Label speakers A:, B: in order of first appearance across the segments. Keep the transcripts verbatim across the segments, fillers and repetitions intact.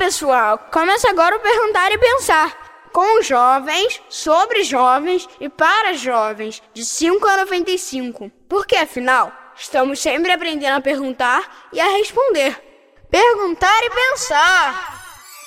A: pessoal, começa agora o Perguntar e Pensar, com jovens, sobre jovens e para jovens, de cinco a noventa e cinco. Porque, afinal, estamos sempre aprendendo a perguntar e a responder. Perguntar e Pensar!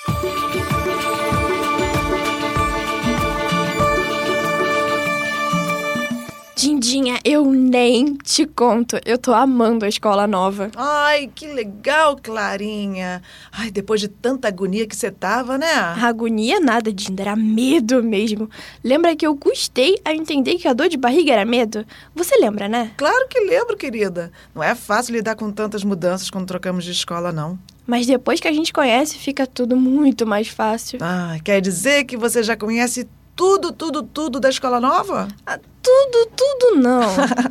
B: Dindinha, eu nem te conto. Eu tô amando a escola nova.
C: Ai, que legal, Clarinha. Ai, depois de tanta agonia que você tava, né?
B: A agonia nada, Dinda, era medo mesmo. Lembra que eu custei a entender que a dor de barriga era medo? Você lembra, né?
C: Claro que lembro, querida. Não é fácil lidar com tantas mudanças quando trocamos de escola, não.
B: Mas depois que a gente conhece, fica tudo muito mais fácil.
C: Ah, quer dizer que você já conhece tudo, tudo, tudo da escola nova?
B: Ah, tudo, tudo não.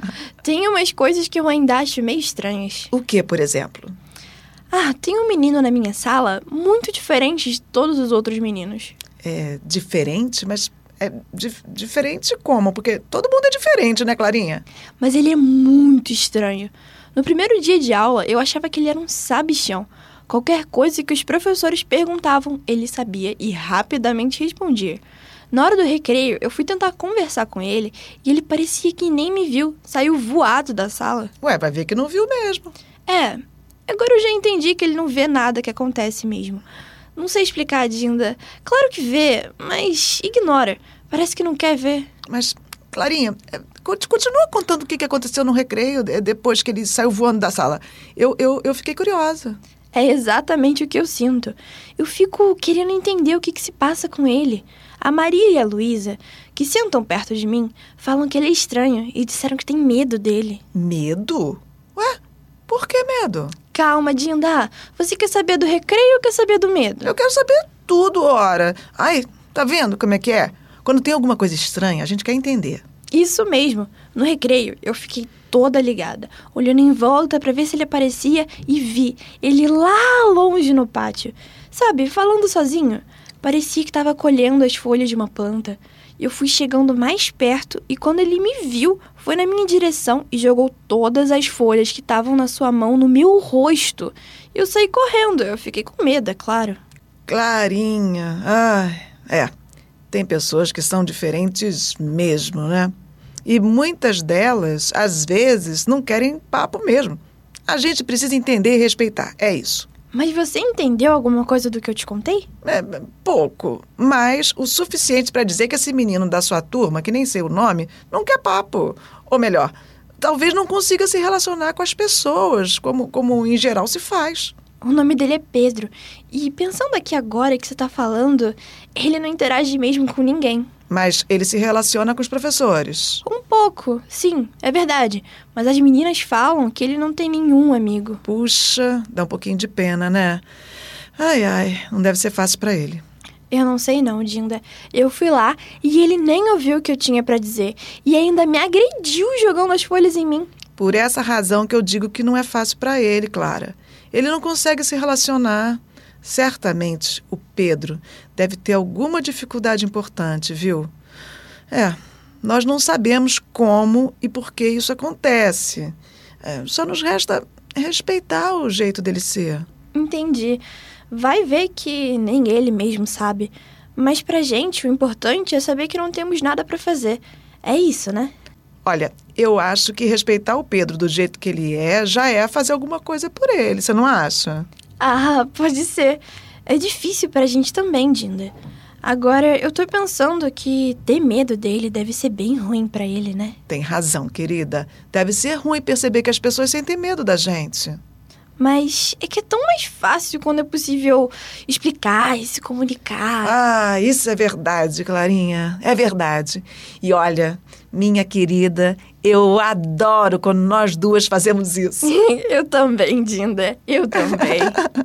B: Tem umas coisas que eu ainda acho meio estranhas.
C: O que, por exemplo?
B: Ah, tem um menino na minha sala muito diferente de todos os outros meninos.
C: É diferente, mas é dif- diferente como? Porque todo mundo é diferente, né, Clarinha?
B: Mas ele é muito estranho. No primeiro dia de aula, eu achava que ele era um sabichão. Qualquer coisa que os professores perguntavam, ele sabia e rapidamente respondia. Na hora do recreio, eu fui tentar conversar com ele e ele parecia que nem me viu. Saiu voado da sala.
C: Ué, vai ver que não viu mesmo.
B: É, agora eu já entendi que ele não vê nada que acontece mesmo. Não sei explicar, Dinda. Claro que vê, mas ignora. Parece que não quer ver.
C: Mas, Clarinha, é, conti- continua contando o que que aconteceu no recreio é, depois que ele saiu voando da sala. Eu, eu, eu fiquei curiosa.
B: É exatamente o que eu sinto. Eu fico querendo entender o que, que se passa com ele. A Maria e a Luísa, que sentam perto de mim, falam que ele é estranho e disseram que tem medo dele.
C: Medo? Ué, por que medo?
B: Calma, Dinda. Você quer saber do recreio ou quer saber do medo?
C: Eu quero saber tudo, ora. Ai, tá vendo como é que é? Quando tem alguma coisa estranha, a gente quer entender.
B: Isso mesmo. No recreio, eu fiquei toda ligada, olhando em volta pra ver se ele aparecia e vi ele lá longe no pátio. Sabe, falando sozinho. Parecia que estava colhendo as folhas de uma planta. Eu fui chegando mais perto e quando ele me viu, foi na minha direção e jogou todas as folhas que estavam na sua mão no meu rosto. Eu saí correndo, eu fiquei com medo, é claro.
C: Clarinha, ai, é. Tem pessoas que são diferentes mesmo, né? E muitas delas, às vezes, não querem papo mesmo. A gente precisa entender e respeitar, é isso.
B: Mas você entendeu alguma coisa do que eu te contei?
C: É, pouco, mas o suficiente para dizer que esse menino da sua turma, que nem sei o nome, não quer papo. Ou melhor, talvez não consiga se relacionar com as pessoas, como, como em geral se faz.
B: O nome dele é Pedro. E pensando aqui agora que você tá falando, ele não interage mesmo com ninguém.
C: Mas ele se relaciona com os professores.
B: Um pouco, sim, é verdade. Mas as meninas falam que ele não tem nenhum amigo.
C: Puxa, dá um pouquinho de pena, né? Ai, ai, não deve ser fácil pra ele.
B: Eu não sei não, Dinda. Eu fui lá e ele nem ouviu o que eu tinha pra dizer. E ainda me agrediu jogando as folhas em mim.
C: Por essa razão que eu digo que não é fácil pra ele, Clara. Ele não consegue se relacionar. Certamente, o Pedro deve ter alguma dificuldade importante, viu? É, nós não sabemos como e por que isso acontece. É, só nos resta respeitar o jeito dele ser.
B: Entendi. Vai ver que nem ele mesmo sabe. Mas pra gente, o importante é saber que não temos nada pra fazer. É isso, né?
C: Olha, eu acho que respeitar o Pedro do jeito que ele é já é fazer alguma coisa por ele, você não acha?
B: Ah, pode ser. É difícil pra gente também, Dinda. Agora, eu tô pensando que ter medo dele deve ser bem ruim pra ele, né?
C: Tem razão, querida. Deve ser ruim perceber que as pessoas sentem medo da gente.
B: Mas é que é tão mais fácil quando é possível explicar e se comunicar.
C: Ah, isso é verdade, Clarinha. É verdade. E olha, minha querida, eu adoro quando nós duas fazemos isso.
B: Eu também, Dinda. Eu também.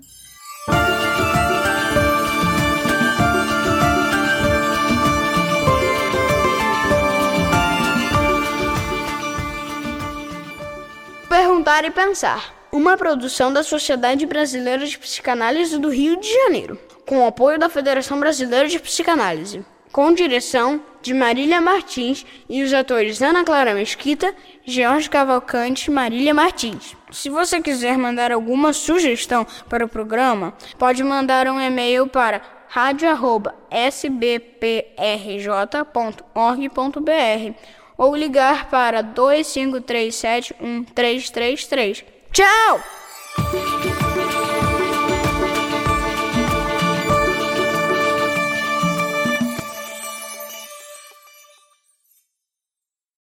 A: Perguntar e Pensar. Uma produção da Sociedade Brasileira de Psicanálise do Rio de Janeiro, com o apoio da Federação Brasileira de Psicanálise. Com direção de Marília Martins e os atores Ana Clara Mesquita, Jorge Cavalcante e Marília Martins. Se você quiser mandar alguma sugestão para o programa, pode mandar um e-mail para rádio arroba s b p r j ponto org ponto b r ou ligar para dois cinco três sete um três três três. Tchau!